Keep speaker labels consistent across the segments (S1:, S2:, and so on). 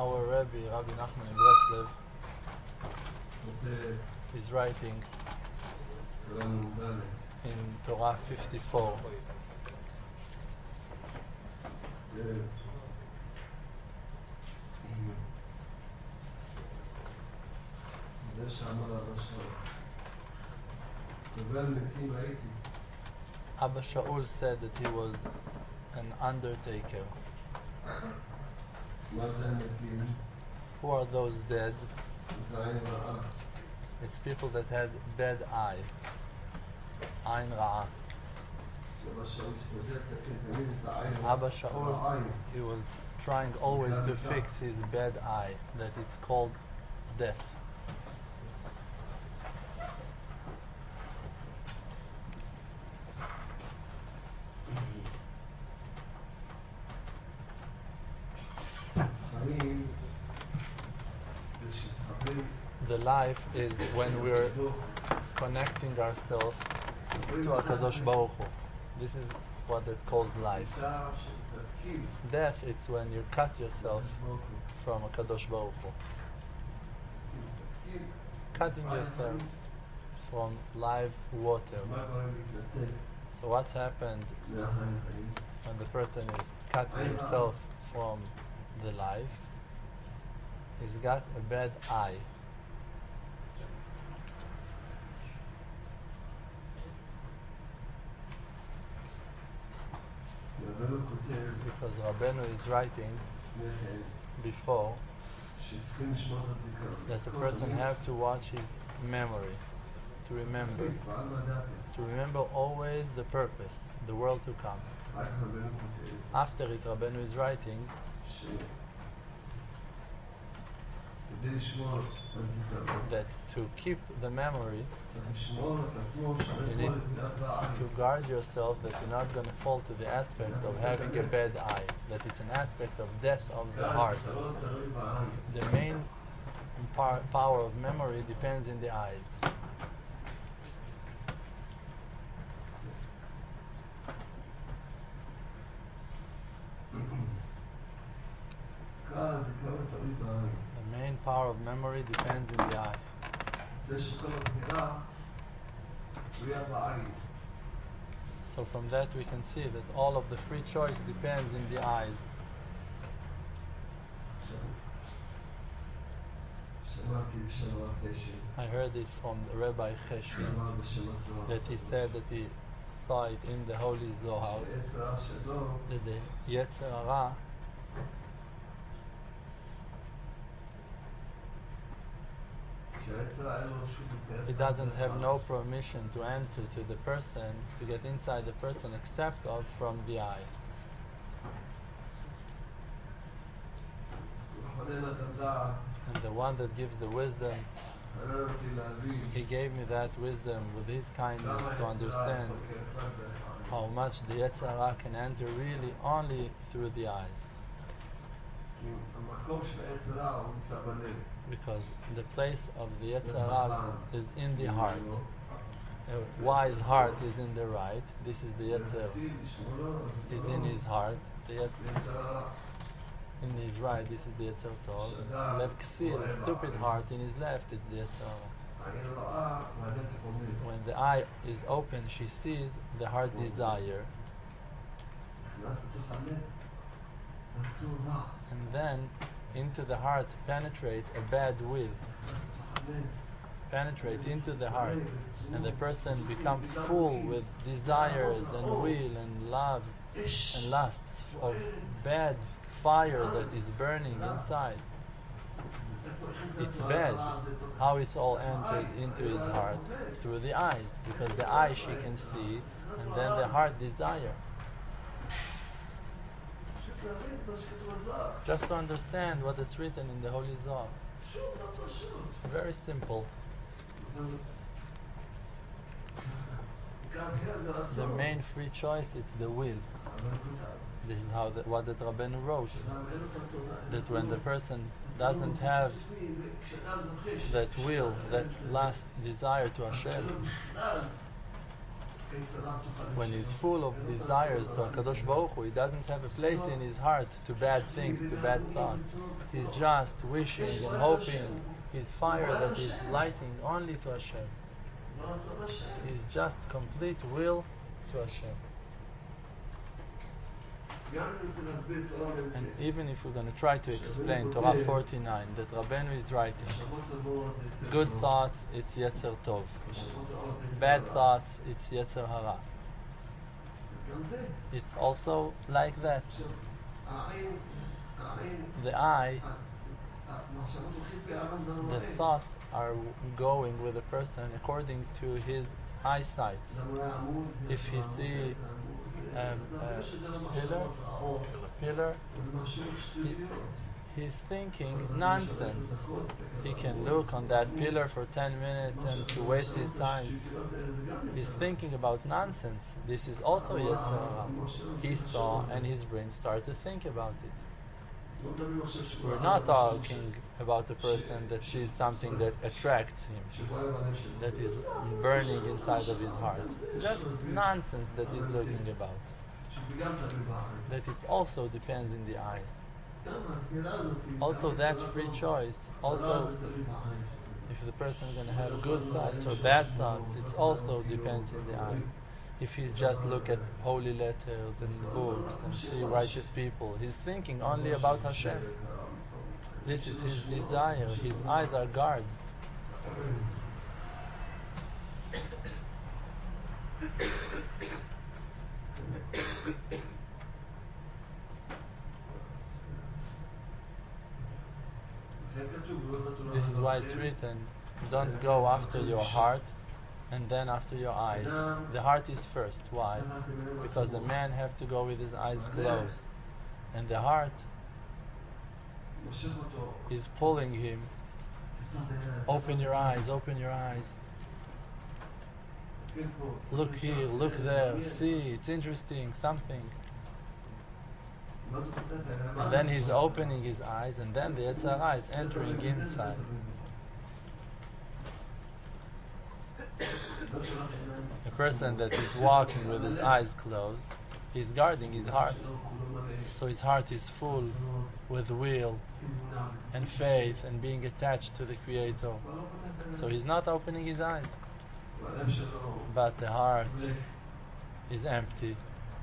S1: Our Rabbi Nachman in Breslev is writing in Torah 54 Abba Shaul said that he was an undertaker. Who are those dead? It's people that had bad eye. Ain Ra'ah. Abba Shaul, he was trying always to fix his bad eye, that it's called death. The life is when we're connecting ourselves to HaKadosh Baruch Hu. This is what it calls life. Death, it's when you cut yourself from HaKadosh Baruch Hu. Cutting yourself from live water. So what's happened when the person is cutting himself from the life? He's got a bad eye. Because Rabbeinu is writing before that the person have to watch his memory, to remember always the purpose, the world to come. After it, Rabbeinu is writing that to keep the memory, you need to guard yourself that you're not going to fall to the aspect of having a bad eye, that it's an aspect of death of the heart. The main power of memory depends in the eyes. The main power of memory depends in the eye. So from that we can see that all of the free choice depends in the eyes. I heard it from the Rabbi Cheshi that he said that he saw it in the Holy Zohar that the Yetzer Hara he doesn't have no permission to enter to the person, to get inside the person, except from the eye. And the one that gives the wisdom, he gave me that wisdom with his kindness to understand how much the Yetzer Hara can enter really only through the eyes. Because the place of the Yetzer Hara is in the heart. A wise heart is in the right. This is the Yetzer, is in his heart. The Yetzer in his right, this is the Yetzer Tov. Lev Ksil, stupid heart, in his left, it's the Yetzer Hara. When the eye is open, she sees the heart desire. And then into the heart penetrate a bad will. Penetrate into the heart, and the person become full with desires and will and loves and lusts of bad fire that is burning inside. It's bad how it's all entered into his heart through the eyes, because the eye she can see, and then the heart desire. Just to understand what it's written in the Holy Zohar. Very simple. The main free choice is the will. This is how what the Rabbeinu wrote. That when the person doesn't have that will, that last desire to Hashem, When he's full of desires to HaKadosh Baruch Hu, he doesn't have a place in his heart to bad things, to bad thoughts. He's just wishing and hoping. His fire that is lighting only to Hashem. He's just complete will to Hashem. And even if we're going to try to explain Torah 49, that Rabbeinu is writing, good thoughts, it's Yetzer Tov. Bad thoughts, it's Yetzer Hara. It's also like that. The eye, the thoughts are going with a person according to his eyesight. If he sees pillar, he's thinking nonsense. He can look on that pillar for 10 minutes and to waste his time. He's thinking about nonsense. This is also Yetzer Hara. He saw and his brain started to think about it. We're not talking about a person that sees something that attracts him, that is burning inside of his heart. Just nonsense that he's looking about. That it also depends in the eyes. Also that free choice, also if the person is going to have good thoughts or bad thoughts, it also depends in the eyes. If he just look at holy letters and books and see righteous people, he's thinking only about Hashem. This is his desire. His eyes are guarded. This is why it's written, don't go after your heart and then after your eyes. The heart is first. Why? Because the man have to go with his eyes closed. And the heart is pulling him. Open your eyes, open your eyes. Look here, look there, see, it's interesting, something. And then he's opening his eyes, and then the Yetzer Hara is entering inside. A person that is walking with his eyes closed, he's guarding his heart. So his heart is full with will and faith and being attached to the Creator. So he's not opening his eyes. But the heart is empty.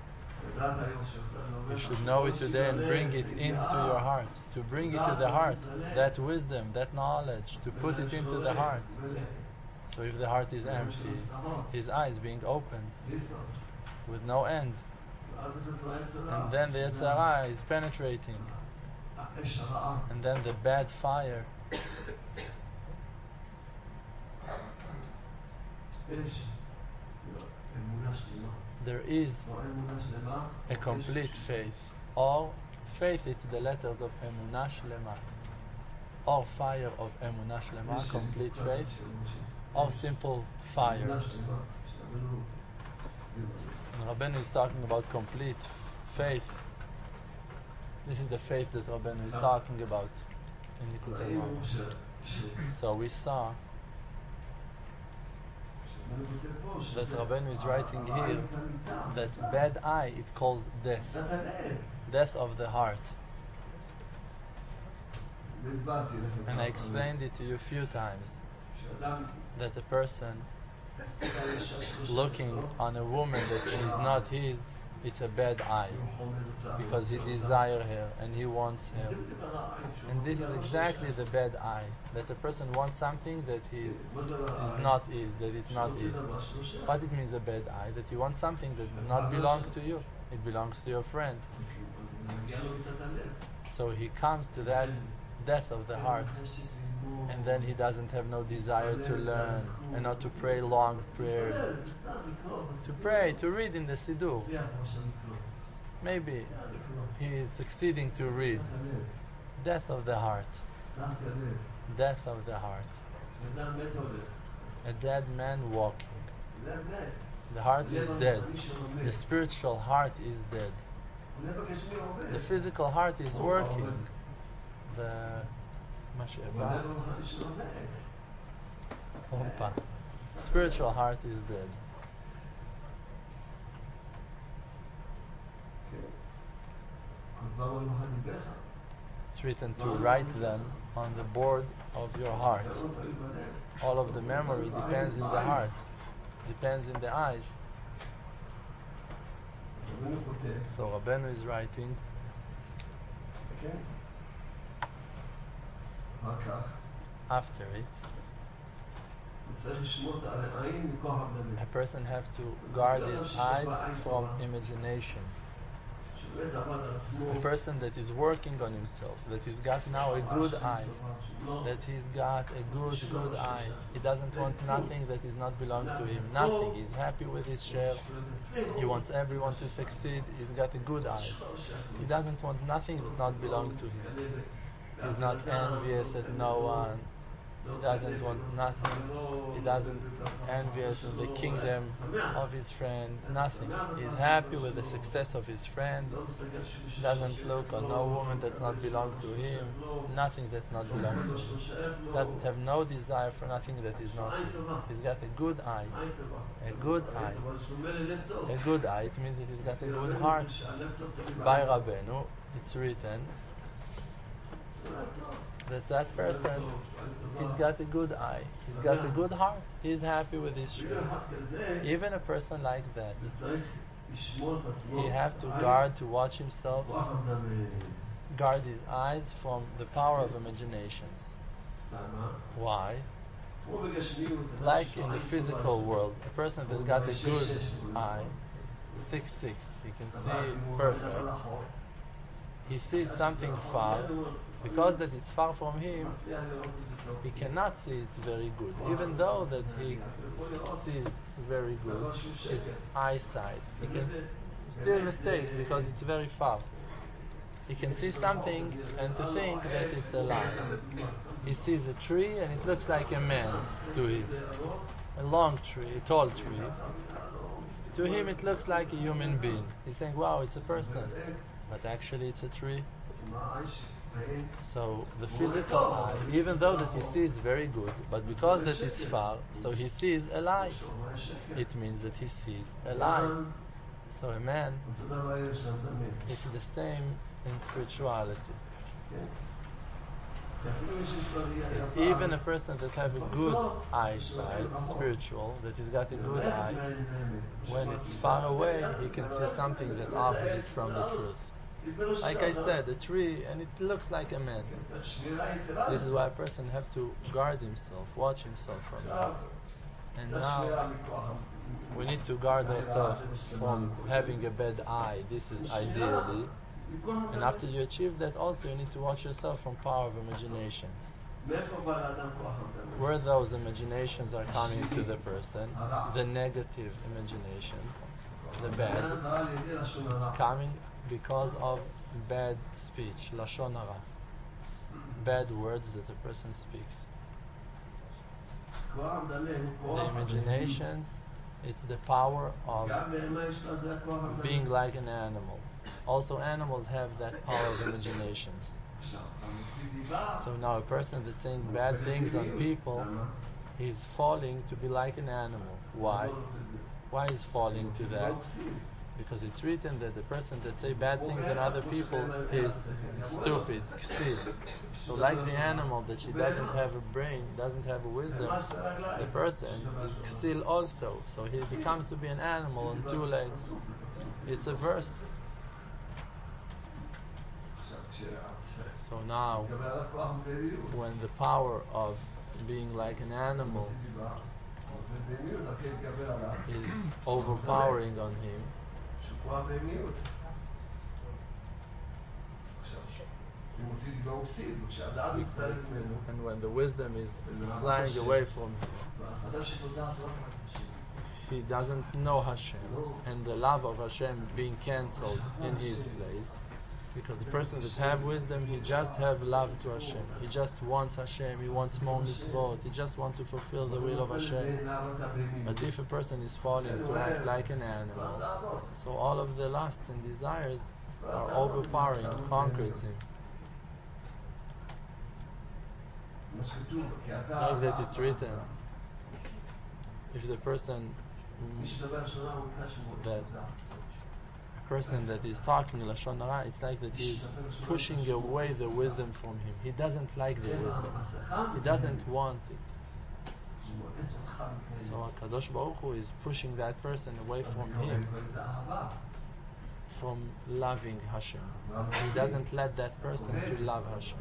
S1: You should know it today and bring it into your heart. To bring it to the heart, that wisdom, that knowledge, to put it into the heart. So if the heart is empty, his eyes being opened with no end. And then the Yetzer Hara is penetrating. And then the bad fire. There is a complete faith. Or faith, it's the letters of Emunah Shlema. Or fire of Emunah Shlema, complete faith. Or simple fire. And Rabbeinu is talking about complete faith. This is the faith that Rabbeinu is talking about in Likutei Moharan. So we saw that Rabbeinu is writing here that bad eye it calls death. Death of the heart. And I explained it to you a few times that a person looking on a woman that is not his, it's a bad eye because he desires her and he wants her. And this is exactly the bad eye, that a person wants something that he is not his, that it's not his. What it means a bad eye? That you want something that does not belong to you, it belongs to your friend. So he comes to that death of the heart, and then he doesn't have no desire to learn and not to pray long prayers. To pray, to read in the Siddur. Maybe he is succeeding to read. Death of the heart. Death of the heart. A dead man walking. The heart is dead. The spiritual heart is dead. The physical heart is working. The spiritual heart is dead. It's written to write them on the board of your heart. All of the memory depends in the heart, depends in the eyes. So Rabbeinu is writing, after it, a person have to guard his eyes from imaginations. A person that is working on himself, that he's got now a good eye, that he's got a good eye. He doesn't want nothing that is not belong to him. Nothing. He's happy with his share. He wants everyone to succeed. He's got a good eye. He doesn't want nothing that not belong to him. He's not envious at no one. He doesn't want nothing. He doesn't envious in the kingdom of his friend. Nothing. He's happy with the success of his friend. Doesn't look on no woman that's not belong to him. Nothing that's not belong to him. Doesn't have no desire for nothing that is not his. He's got a good eye. A good eye. A good eye. It means that he's got a good heart. By Rabbeinu, it's written that person, he's got a good eye, he's got a good heart, he's happy with his share. Even a person like that, he have to guard, to watch himself, guard his eyes from the power of imaginations. Why? Like in the physical world, a person that got a good eye, 6'6", he can see perfect. He sees something far. Because that it's far from him, he cannot see it very good. Even though that he sees very good, his eyesight, he can still mistake because it's very far. He can see something and to think that it's a lie. He sees a tree and it looks like a man to him. A long tree, a tall tree. To him it looks like a human being. He's saying, wow, it's a person. But actually it's a tree. So the physical eye, even though that he sees very good, but because that it's far, so he sees a lie. It means that he sees a lie. So a man, it's the same in spirituality. Even a person that have a good eyesight, spiritual, that he's got a good eye, when it's far away, he can see something that opposite from the truth. Like I said, a tree, and it looks like a man. This is why a person have to guard himself, watch himself from that. And now, we need to guard ourselves from having a bad eye. This is ideally. And after you achieve that, also you need to watch yourself from power of imaginations. Where those imaginations are coming to the person, the negative imaginations, the bad, it's coming because of bad speech, lashon hara, bad words that a person speaks. The imaginations, it's the power of being like an animal. Also, animals have that power of imaginations. So now a person that's saying bad things on people, he's falling to be like an animal. Why? Why is falling to that? Because it's written that the person that say bad things on other people is stupid, ksil. So like the animal that she doesn't have a brain, doesn't have a wisdom, the person is ksil also. So he becomes to be an animal on two legs. It's a verse. So now, when the power of being like an animal is overpowering on him, and when the wisdom is flying away from him, he doesn't know Hashem, and the love of Hashem being cancelled in his place. Because the person that have wisdom, he just have love to Hashem. He just wants Hashem, he wants more mitzvot, he just wants to fulfill the will of Hashem. But if a person is falling to act like an animal, so all of the lusts and desires are overpowering, conquers him. Like that it's written, if the person that person that is talking Lashon Hara, it's like that he's pushing away the wisdom from him. He doesn't like the wisdom. He doesn't want it. So HaKadosh Baruch Hu is pushing that person away from him, from loving Hashem. He doesn't let that person to love Hashem.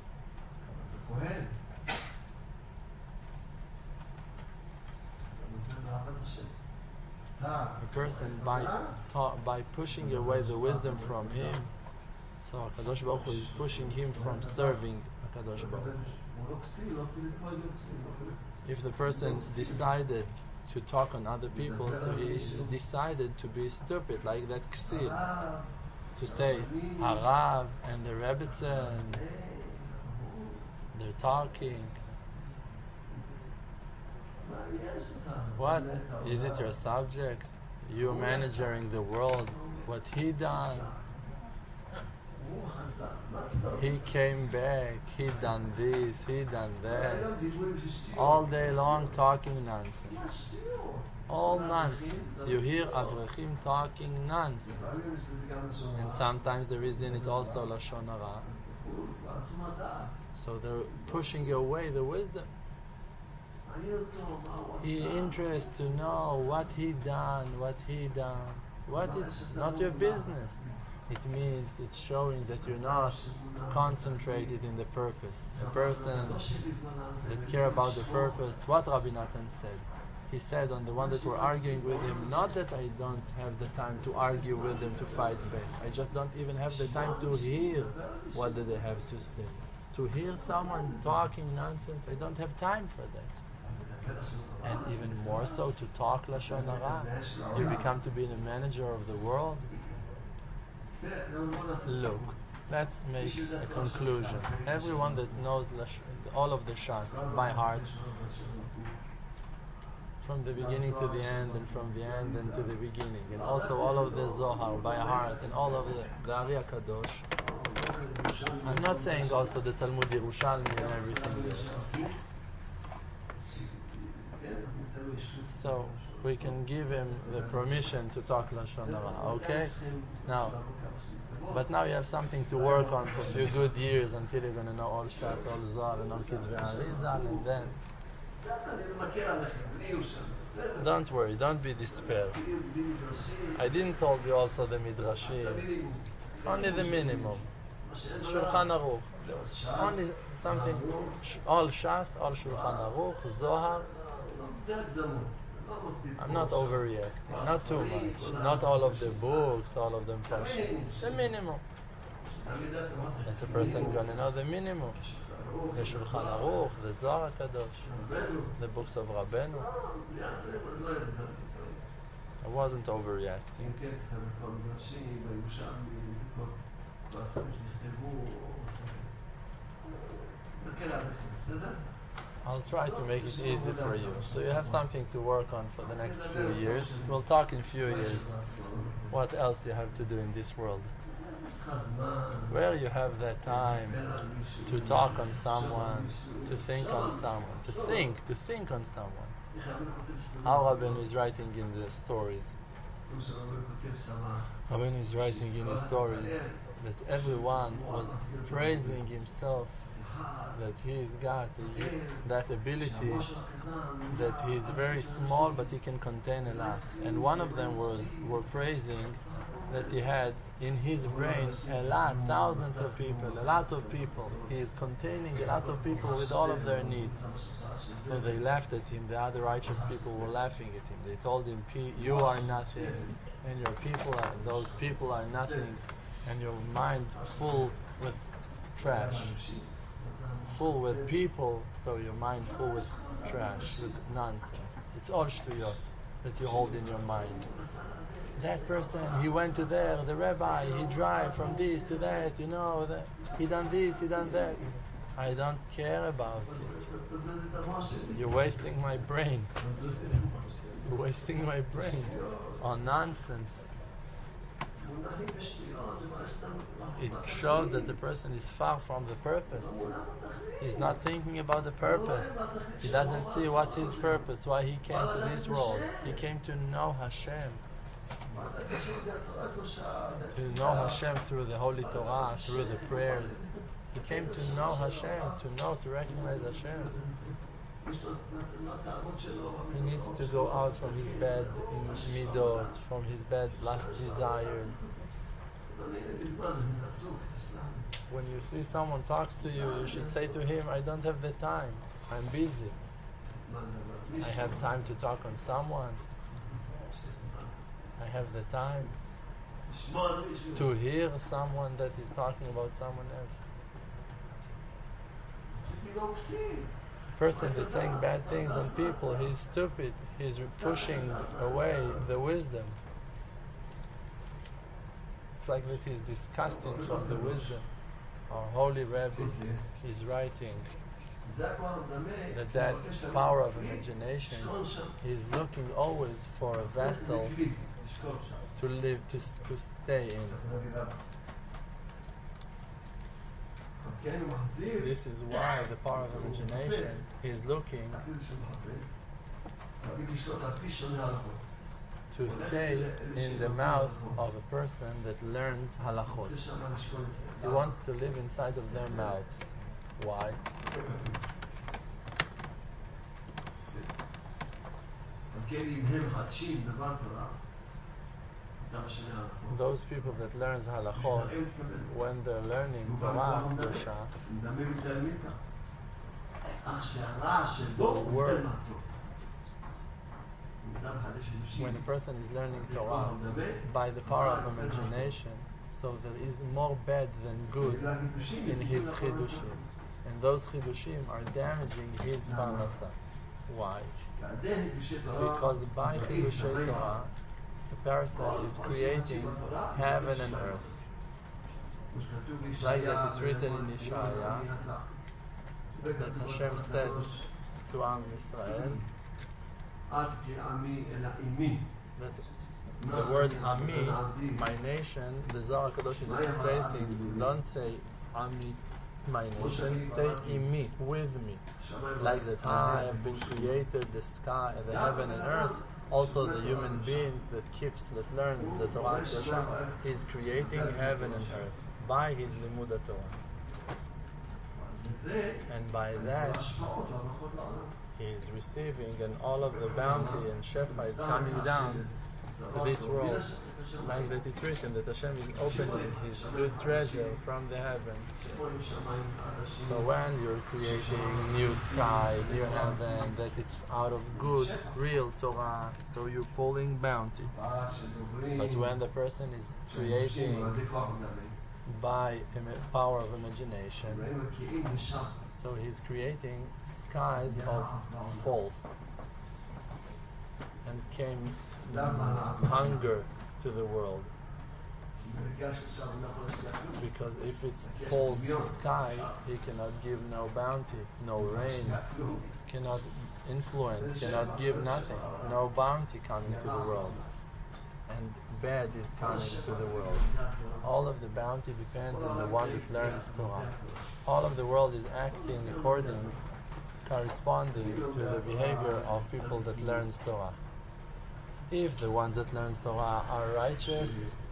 S1: A person by pushing away the wisdom from him, so HaKadosh Baruch Hu is pushing him from serving HaKadosh Baruch Hu. If the person decided to talk on other people, so he is decided to be stupid, like that Ksir, to say Harav and the Rebbetzin, they're talking. What? Is it your subject? You managing the world? What he done? He came back, he done this, he done that. All day long talking nonsense. All nonsense. You hear Avrechim talking nonsense. And sometimes there is in it also Lashon Hara. So they're pushing away the wisdom. He interested to know what he done. What it's not your business. It means it's showing that you're not concentrated in the purpose. A person that care about the purpose, what Rabbi Natan said. He said on the one that were arguing with him, not that I don't have the time to argue with them, to fight back. I just don't even have the time to hear what do they have to say. To hear someone talking nonsense, I don't have time for that. And even more so to talk Lashon Hara. You become to be the manager of the world. Look, let's make a conclusion. Everyone that knows all of the Shas by heart, from the beginning to the end, and from the end and to the beginning, and also all of the Zohar by heart, and all of the Ari HaKadosh. I'm not saying also the Talmud Yerushalmi and everything. So we can give him the permission to talk Lashon Hara, okay? But now you have something to work on for a few good years until you're going to know all Shas, all Zohar, and all Kitvei Arizal, and then don't worry, don't be despair. I didn't told you also the Midrashim, only the minimum. Shulchan Aruch, only something, all Shas, all Shulchan Aruch, Zohar. I'm not overreacting, not too much. Not all of the books, all of them function. The minimum. That's the person gonna know the minimum. The Shulchan Aruch, the Zohar HaKadosh, the books of Rabbeinu. I wasn't overreacting. I'll try to make it easy for you. So you have something to work on for the next few years. We'll talk in few years what else you have to do in this world. Where you have that time to talk on someone, to think on someone, to think on someone. How Rabbeinu is writing in the stories. Rabbeinu is writing in the stories that everyone was praising himself, that he's got that ability, that he's very small but he can contain a lot. And one of them were praising that he had in his brain a lot, thousands of people, a lot of people. He is containing a lot of people with all of their needs. So they laughed at him. The other righteous people were laughing at him. They told him, you are nothing, and those people are nothing, and your mind full with trash. Full with people, so your mind full with trash, with nonsense. It's all shtuyot that you hold in your mind. That person, he went to there, the rabbi, he drive from this to that, he done this, he done that. I don't care about it. You're wasting my brain. You're wasting my brain on nonsense. It shows that the person is far from the purpose. He's not thinking about the purpose. He doesn't see what's his purpose, why he came to this world. He came to know Hashem. To know Hashem through the Holy Torah, through the prayers. He came to know Hashem, to recognize Hashem. He needs to go out from his bad midot, from his bad lust desires. When you see someone talks to you, you should say to him, I don't have the time, I'm busy. I have time to talk on someone. I have the time to hear someone that is talking about someone else. Person that's saying bad things on people, he's stupid. He's pushing away the wisdom. It's like that he's disgusting from the wisdom. Our holy Rebbe is writing that power of imagination, he's looking always for a vessel to live, to stay in. This is why the power of imagination is looking to stay in the mouth of a person that learns halachot. He wants to live inside of their mouths. Why? Those people that learns halachot, when they're learning Torah Kedusha, the word, when a person is learning Torah by the power of imagination, so there is more bad than good in his chidushim, and those chidushim are damaging his parnasa. Why? Because by chidushay Torah, the person is creating heaven and earth. Like that it's written in Yeshaya, that Hashem said to Am Yisrael, that the word Ami, my nation, the Zohar Kadosh is expressing, don't say Ami, my nation, say Imi, with me. Like that I have been created, the sky, the heaven and earth. Also the human being that learns the Torah Kedusha is creating heaven and earth by his limud Torah. And by that he is receiving, and all of the bounty and shefa is coming down to this world. Like that it's written that Hashem is opening his good treasure from the heaven. So when you're creating new sky, new heaven, that it's out of good, real Torah, so you're pulling bounty. But when the person is creating by power of imagination, so he's creating skies of false, and came hunger to the world. Because if it's false sky, he cannot give no bounty, no rain, cannot influence, cannot give nothing, no bounty coming to the world. And bad is coming to the world. All of the bounty depends on the one that learns Torah. All of the world is acting corresponding to the behavior of people that learns Torah. If the ones that learns Torah are righteous,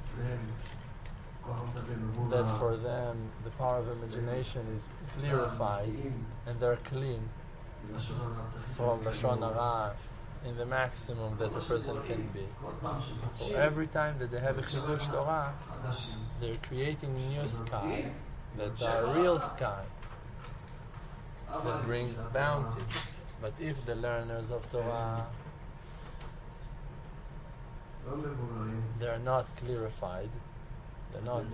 S1: that for them the power of imagination is clarified and they're clean from Lashon Hara in the maximum that a person can be. So every time that they have a Chidush Torah, they're creating a new sky, that are real sky, that brings bounty. But if the learners of Torah, they're not clarified, they're not,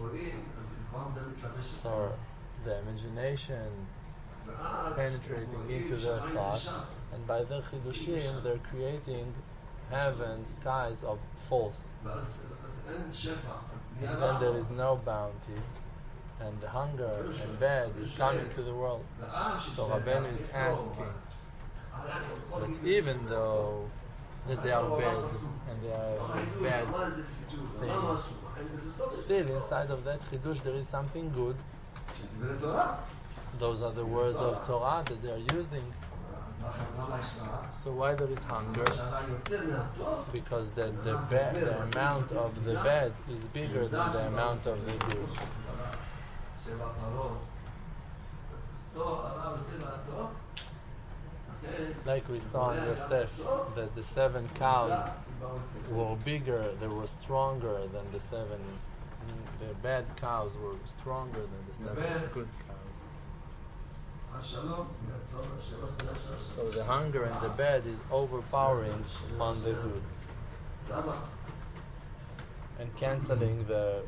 S1: so the imaginations penetrating into their thoughts, and by their chidushim they're creating heaven, skies of false, and then there is no bounty, and the hunger and bad is coming to the world. So Rabbeinu is asking that even though that they are bad and they are bad things, still inside of that chidush there is something good. Those are the words of Torah that they are using So why there is hunger? Because the amount of the bad is bigger than the amount of the good. Like we saw in Yosef, that the 7 cows were bigger, they were stronger than the 7. The bad cows were stronger than the 7 good cows. So the hunger and the bad is overpowering on the good and cancelling the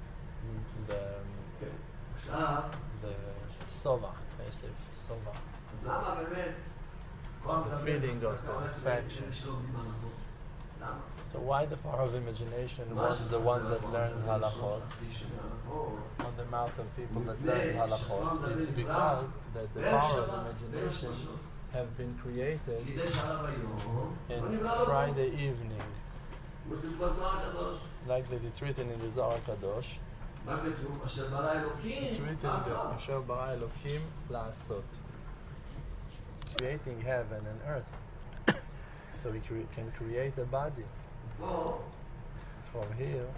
S1: sova, the feeling of satisfaction. So why the power of imagination wants the ones that learns halachot on the mouth of people that learns halachot? It's because that the power of imagination have been created in Friday evening, like that it's written in the Zohar Kadosh. It's written that Asher bara Elokim la'asot, creating heaven and earth. So we can create a body. From here,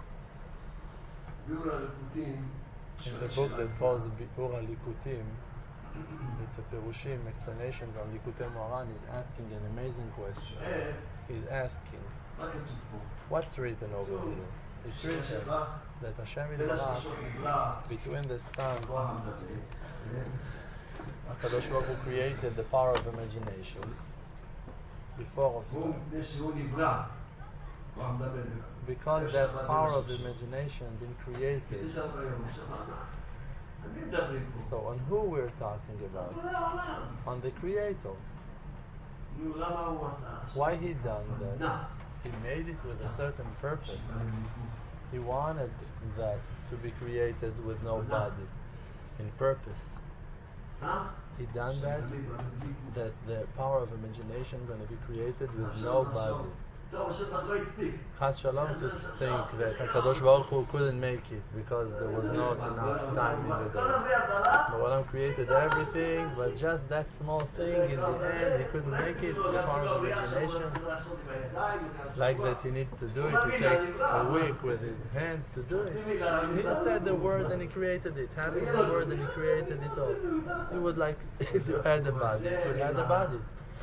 S1: in the book that calls Biur HaLikutim, it's a Perushim, explanations on Likutei Moharan, is asking an amazing question. He's asking, what's written over here? It's written that Hashem Yitbarach, between the suns, HaKadosh Baruch Hu created the power of imaginations before of sun. Because that power of imagination been created. So on who we're talking about? On the Creator. Why he done that? He made it with a certain purpose. He wanted that to be created with no body, in purpose. He done that the power of imagination going to be created with no body. Chas Shalom to think that HaKadosh Baruch Hu couldn't make it because there was not enough time in the day. But Olam created everything, but just that small thing in the end, he couldn't make it with the power of imagination. Like that he needs to do it, he takes a week with his hands to do it. He said the word and he created it, having the word and he created it all. You would like, if you had a body, you could have a body.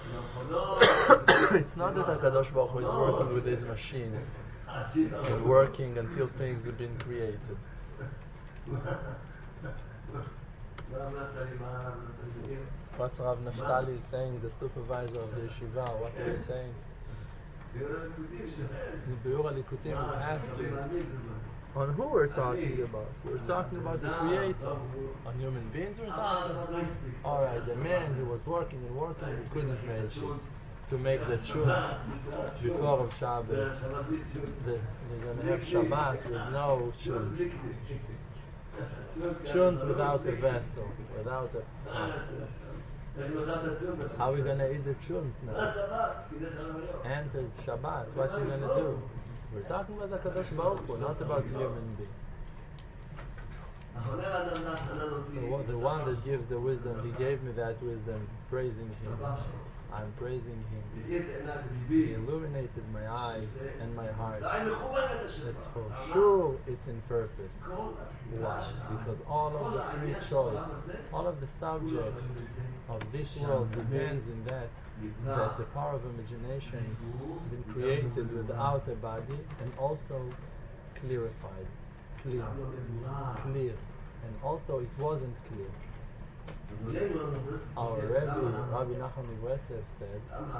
S1: It's not that HaKadosh Baruch Hu is working with his machines and working until things have been created. What's Rav Naftali saying, the supervisor of the yeshiva? What are you saying? The Biur HaLikutim is asking on who we're talking about. We're talking about the Creator. On human beings we're talking. Alright, the man who was working and working, he couldn't make it. To make the chunt before of Shabbos. They're going to have Shabbat with no chunt. Chunt without a vessel, without a... How are we going to eat the chunt now? Enter Shabbat, what are you going to do? We're talking about the HaKadosh Baruch Hu, not about human being. So the one that gives the wisdom, he gave me that wisdom, praising him. I'm praising him. He illuminated my eyes and my heart. That's for sure it's in purpose. Why? Because all of the free choice, all of the subject of this world depends in that the power of imagination has been created without a body and also clarified, clear, and also it wasn't clear. Our Rabbi Nachman Breslev said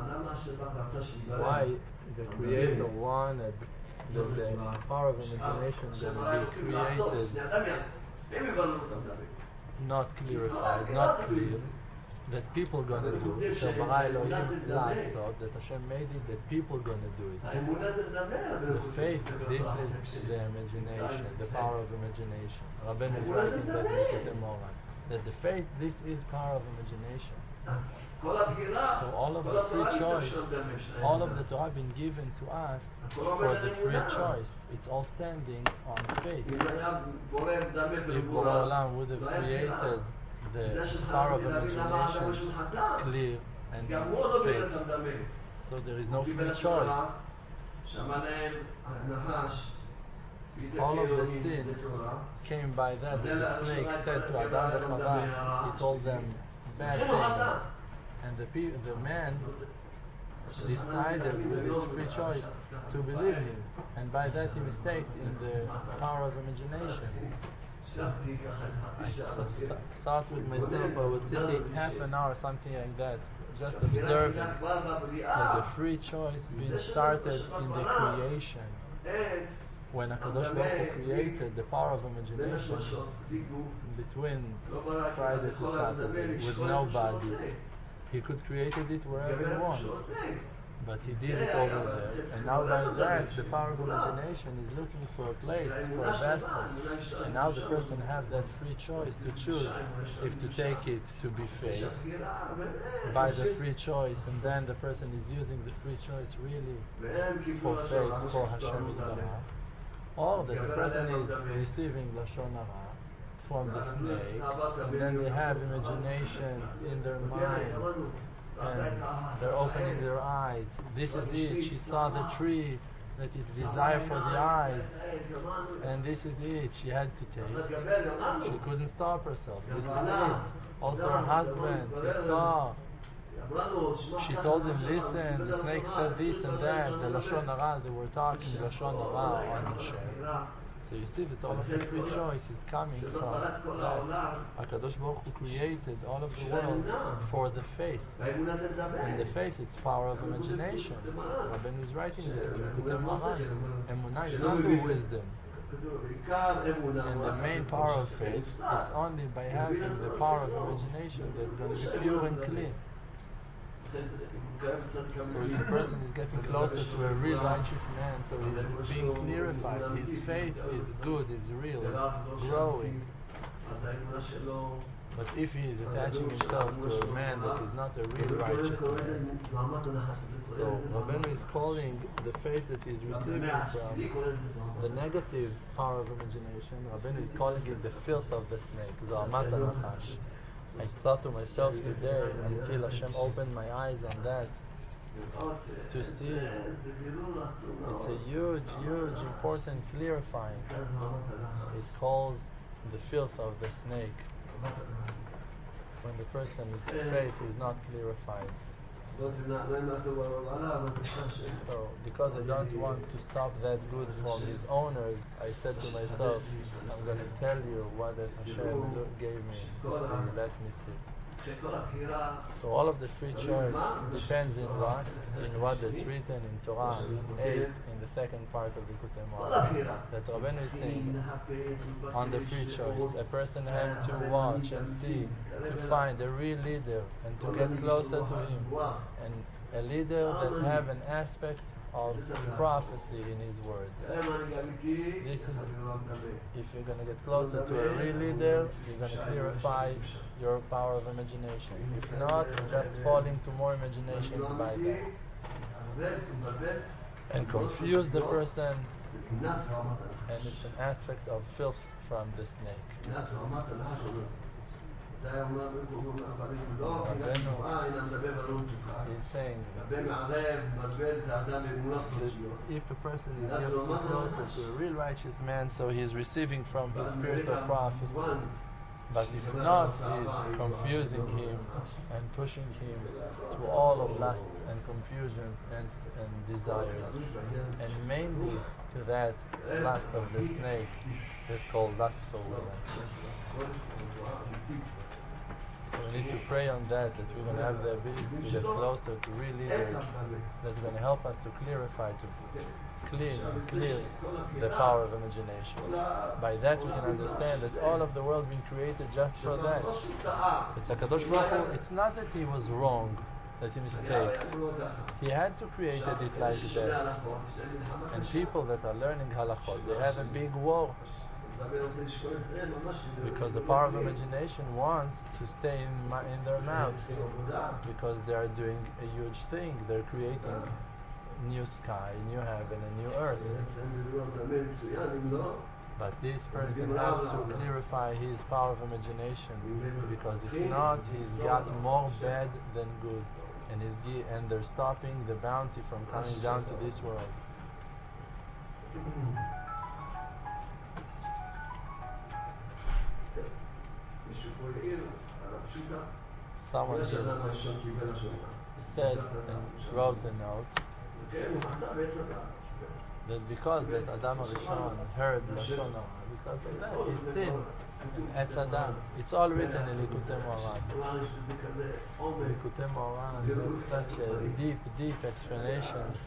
S1: why the Creator wanted that the power of imagination that would be created not clarified, not clear, that people gonna do it. That Hashem made it, that people gonna do it. The faith, this is the imagination, the power of imagination. Rabbeinu is writing that in Likutei Moharan. That the faith, this is power of imagination. So all of the free choice, all of the Torah been given to us for the free choice. It's all standing on faith. If Borei Olam would have created the power of imagination clear and fixed. So there is no free choice. All of the sin came by that the snake said to Adam and Chava, he told them bad things. And the man decided with his free choice to believe him. And by that he mistaked in the power of imagination. I thought with myself, I was sitting half an hour, something like that, just observing that the free choice being started in the creation. When HaKadosh Baruch Hu created the power of imagination between Friday to Saturday with no body, he could create it wherever he wanted. But he did it over there, and now by that the power of imagination is looking for a place, for a vessel, and now the person have that free choice to choose if to take it to be faith by the free choice, and then the person is using the free choice really for faith, for Hashem Yitbarach, or that the person is receiving Lashon Hara from the snake, and then they have imaginations in their mind, and they're opening their eyes. This is it. She saw the tree that is desire for the eyes, and this is it. She had to taste. She couldn't stop herself. This is it. Also her husband, he saw. She told him, listen, the snake said this and that, the Lashon Hara, they were talking Lashon Hara on Moshe. So you see that all of the free choice is coming from that. HaKadosh Baruch Hu created all of the world for the faith. And the faith, it's power of imagination. Rabbeinu is writing this in Likutei Moharan. Emunah is not the wisdom. And the main power of faith, it's only by having the power of imagination that's going to be pure and clean. So if the person is getting closer to a real righteous man, so he's being clarified, his faith is good, is real, is growing. But if he is attaching himself to a man that is not a real righteous man, so Rabbeinu is calling the faith that he is receiving from the negative power of imagination, Rabbeinu is calling it the filth of the snake, Zohamat HaNachash. I thought to myself today, until Hashem opened my eyes on that, to see it's a huge, huge, important clarifying. It calls the filth of the snake when the person's faith is not clarified. So, because I don't want to stop that good from his owners, I said to myself, I'm going to tell you what that Hashem gave me to see, let me see. So all of the free choice depends in what that's written in Torah 8 in the second part of the Likutei Moharan. That Rabbeinu is saying on the free choice, a person has to watch and see, to find a real leader and to get closer to him, and a leader that have an aspect of prophecy in his words. This is, if you're going to get closer to a real leader, you're going to clarify your power of imagination. If not, just fall into more imaginations by that. And confuse the person, and it's an aspect of filth from the snake. He's saying if a person is getting closer to a real righteous man, so he is receiving from his spirit of prophecy. But if not, he's confusing him and pushing him to all of lusts and confusions and desires, and mainly to that lust of the snake that's called lustful women. So we need to pray on that we're going to have the ability to get closer to real leaders that are going to help us to clarify, to clear the power of imagination. By that we can understand that all of the world been created just for that. It's HaKadosh Baruch Hu. It's not that he was wrong, that he mistaked. He had to create it like that. And people that are learning halachot, they have a big war. Because the power of imagination wants to stay in their mouths, because they are doing a huge thing. They're creating new sky, new heaven, and new earth. But this person has to clarify his power of imagination, because if not, he's got more bad than good. and they're stopping the bounty from coming down to this world. Someone said and wrote a note that because that Adam Arishon heard Lashon Hara, because of that he sinned. Etz Adam. It's all written in Likutei Moharan. Likutei Moharan has such a deep, deep explanations.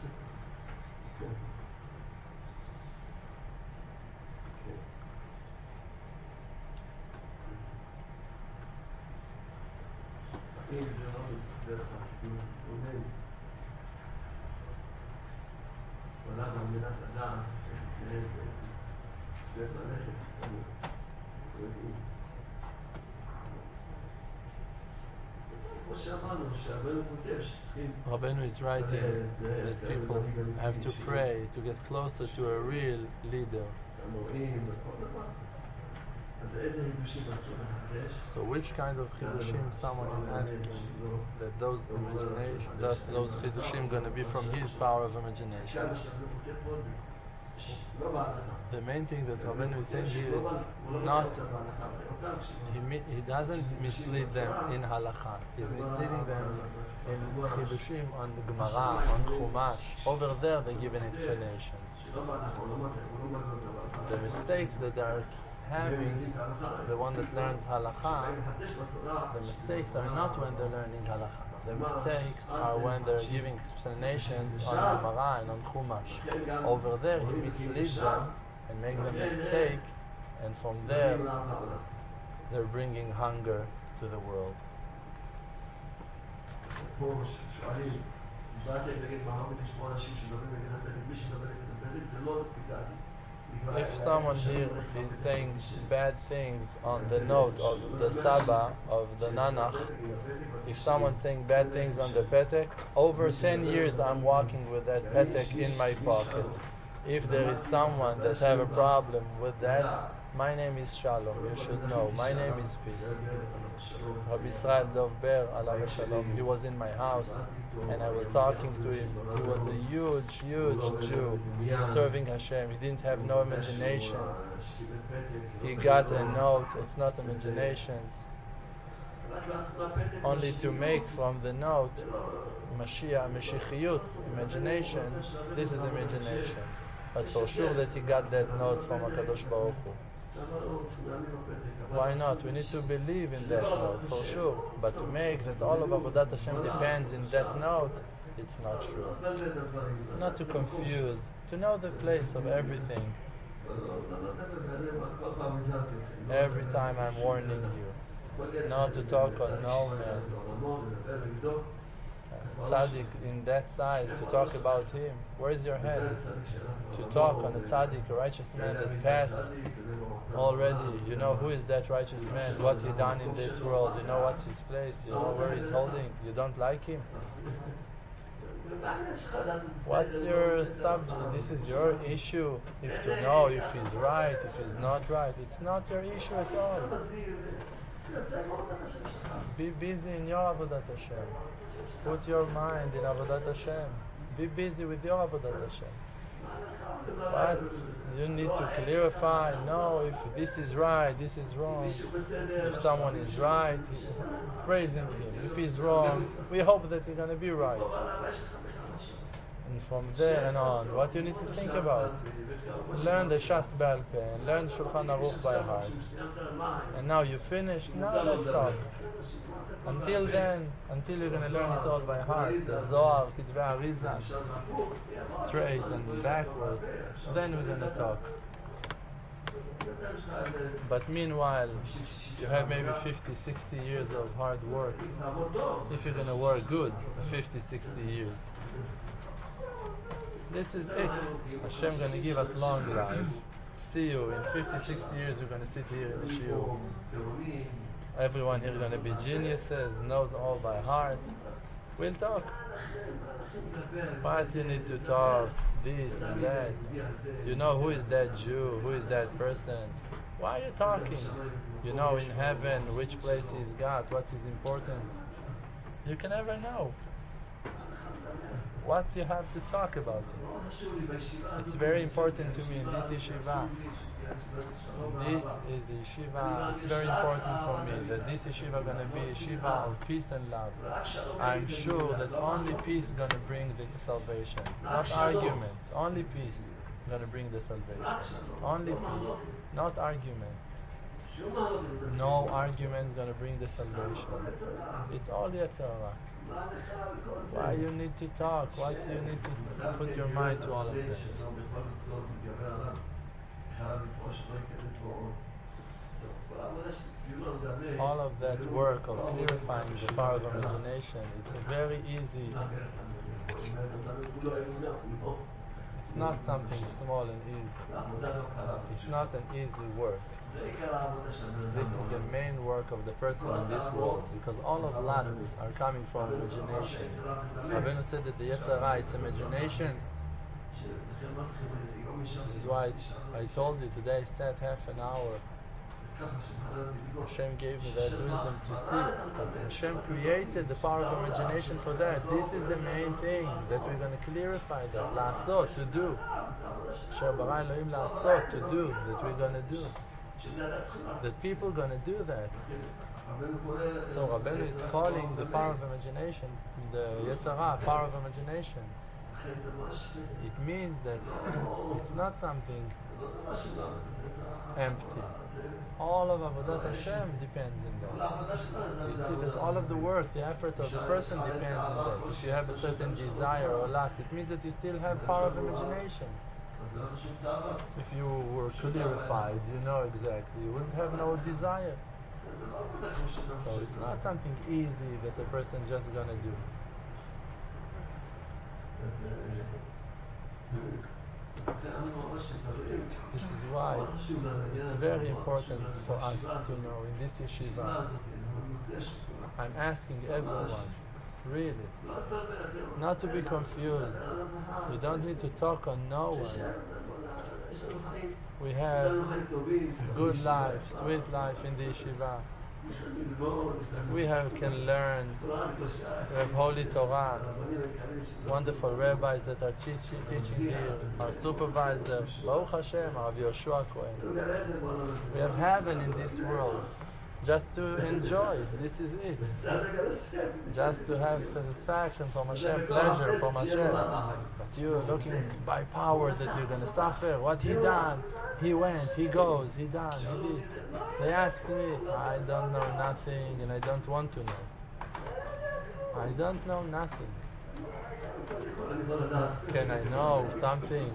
S1: Rabbeinu is writing that people have to pray to get closer to a real leader. So which kind of chidushim someone is asking that those chidushim going to be from his power of imagination? The main thing that Rabbeinu is saying here is not, he doesn't mislead them in halakha. He's misleading them in chidushim on the Gemara, on Chumash. Over there they give an explanations. The mistakes that they are having, the one that learns halakha, the mistakes are not when they're learning halakha. The mistakes are when they're giving explanations on Gemara and on Chumash. Over there he misleads them and makes them mistake, and from there they're bringing hunger to the world. If someone here is saying bad things on the note of the Saba, of the Nanach, if someone's saying bad things on the Petek, over 10 years I'm walking with that Petek in my pocket. If there is someone that have a problem with that, my name is Shalom, you should know. My name is Peace. Rabbi Israel Dov Ber, Alav Shalom, he was in my house and I was talking to him. He was a huge, huge Jew serving Hashem. He didn't have no imaginations. He got a note, it's not imaginations. Only to make from the note Mashiach, Meshichiyut, imaginations, this is imaginations. But for sure that he got that note from HaKadosh Baruch Hu. Why not? We need to believe in that note, for sure. But to make that all of Avodat Hashem depends in that note, it's not true. Not to confuse, to know the place of everything. Every time I'm warning you, not to talk on no man. Tzaddik in that size, to talk about him. Where's your head? To talk on a tzaddik, a righteous man that passed already. You know who is that righteous man, what he done in this world, you know what's his place, you know where he's holding. You don't like him? What's your subject? This is your issue. If to know if he's right, if he's not right. It's not your issue at all. Be busy in your Avodat Hashem. Put your mind in Avodat Hashem. Be busy with your Avodat Hashem. But you need to clarify, no, if this is right, this is wrong. If someone is right, praising him. If he's wrong, we hope that he's going to be right. And from there and on, what you need to think about, learn the Shas Ba'al Peh, and learn Shulchan Aruch by heart. And now you finished, now let's talk. Until then, until you're going to learn it all by heart, the Zohar, Kitvei Arizal, straight and backward, then we're going to talk. But meanwhile, you have maybe 50, 60 years of hard work. If you're going to work good, 50, 60 years. This is it. Hashem going to give us long life. See you in 50, 60 years. We're going to sit here in the shiur. Everyone here is going to be geniuses, knows all by heart. We'll talk. But you need to talk this and that. You know who is that Jew, who is that person. Why are you talking? You know in heaven which place he's got, what's his importance. You can never know. What you have to talk about it? It's very important to me in this yeshiva. This is a yeshiva. It's very important for me that this yeshiva going to be a yeshiva of peace and love. I'm sure that only peace is going to bring the salvation, not arguments. Only peace is going to bring the salvation. Only peace, not arguments. No arguments going to bring the salvation. It's all Yetzer Hara. Why you need to talk? Why do you need to put your mind to all of that? All of that work of clarifying the power of imagination, it's a very easy. It's not something small and easy. It's not an easy work. This is the main work of the person in this world, because all of lusts are coming from imagination. Rabbeinu said that the Yetzer Hara, it's imaginations. This is why I told you today, I sat half an hour. Hashem gave me that wisdom to see. Hashem created the power of imagination for that. This is the main thing, that we're going to clarify that. La'asot, to do. Asher bara Elohim la'asot, to do, that we're going to do. That people are going to do that. So Rabbeinu is calling the power of imagination, the Yetzer Hara, power of imagination. It means that it's not something empty. All of Avodat Hashem depends in that. You see that all of the work, the effort of the person depends in that. If you have a certain desire or lust, it means that you still have power of imagination. If you were clarified, you know exactly, you wouldn't have no desire. So it's not something easy that a person just gonna do. This is why it's very important for us to know in this yeshiva. I'm asking everyone, really, not to be confused. We don't need to talk on no one. We have good life, sweet life in the yeshiva. We can learn. We have Holy Torah, wonderful rabbis that are teaching here. Our supervisor, Baruch Hashem, Rav Yoshua Cohen. We have heaven in this world. Just to enjoy, this is it. Just to have satisfaction from Hashem, pleasure from Hashem. But you're looking by power that you're going to suffer. What he done? He went, he goes, he done, he did. They ask me, I don't know nothing and I don't want to know. I don't know nothing. Can I know something?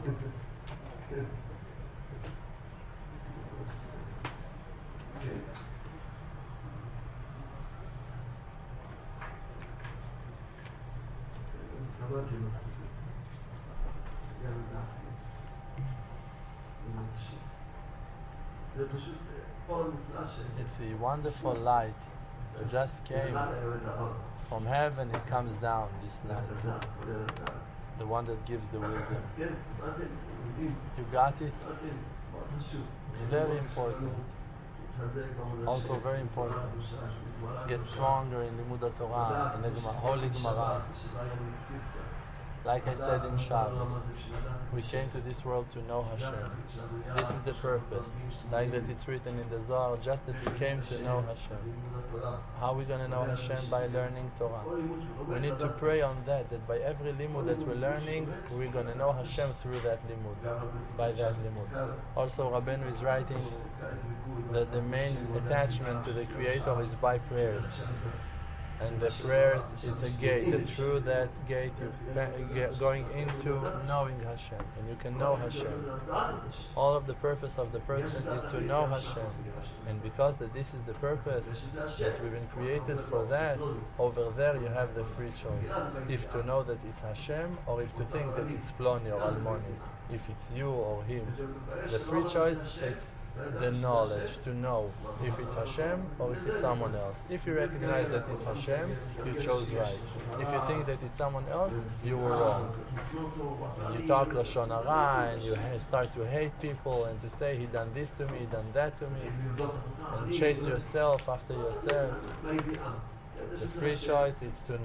S1: It's a wonderful light that just came from heaven. It comes down, this light, the one that gives the wisdom. You got it? It's very important. Also very important. Get stronger in Limud Torah, in the Holy Gemara. Like I said in Shabbos, we came to this world to know Hashem. This is the purpose. Like that it's written in the Zohar, just that we came to know Hashem. How are we going to know Hashem? By learning Torah. We need to pray on that by every limud that we're learning, we're going to know Hashem through that limud, by that limud. Also, Rabbeinu is writing that the main attachment to the Creator is by prayers. And the prayers, it's a gate, that through that gate you're going into knowing Hashem, and you can know Hashem. All of the purpose of the person is to know Hashem, and because that this is the purpose, that we've been created for that, over there you have the free choice, if to know that it's Hashem, or if to think that it's Ploni or Almoni, if it's you or him. The free choice, it's the knowledge, to know if it's Hashem or if it's someone else. If you recognize that it's Hashem, you chose right. If you think that it's someone else, you were wrong. And you talk Lashon Hara and you start to hate people and to say, he done this to me, he done that to me, and chase yourself after yourself. The free choice is to know.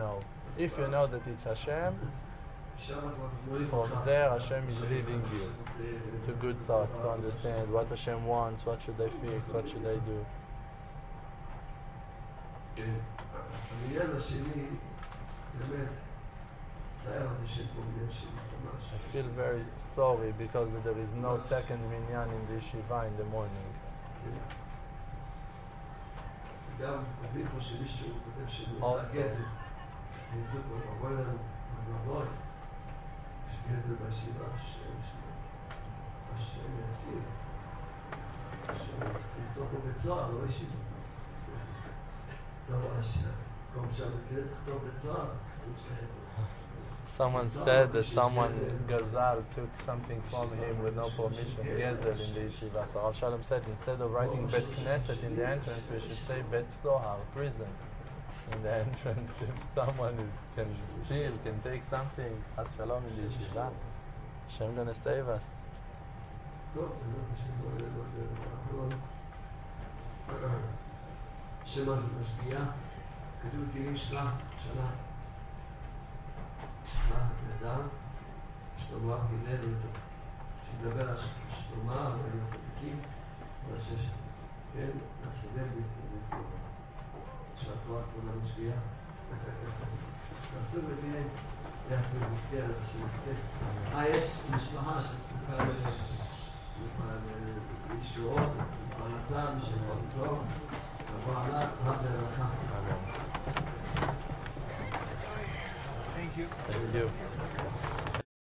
S1: If you know that it's Hashem, from there Hashem is leading you to good thoughts, to understand what Hashem wants, what should I fix, what should I do. I feel very sorry because there is no second minyan in the yeshiva in the morning. Also, someone said that someone Gazal took something from him with no permission, Gezel in the yeshiva. So Rav Shalom said instead of writing Bet Knesset in the entrance, we should say Bet Sohar, prison, in the entrance. If someone can steal, can take something, Has Shalom in the yeshiva, Hashem gonna save us.
S2: שמה משפיע, כתוב תהילים שלח, שלח אדם, שלמה היננו אותו, שדבר על שלמה, ועל הצדיקים, ועל שש, כן, הסדר בטבע, שהתורה כבודה משפיעה. אסור ותהיה, יעשו מזכר, שנזכר. יש משפחה שזקוקה לישועות, לפרנסה, משפחות טוב,
S1: Thank you.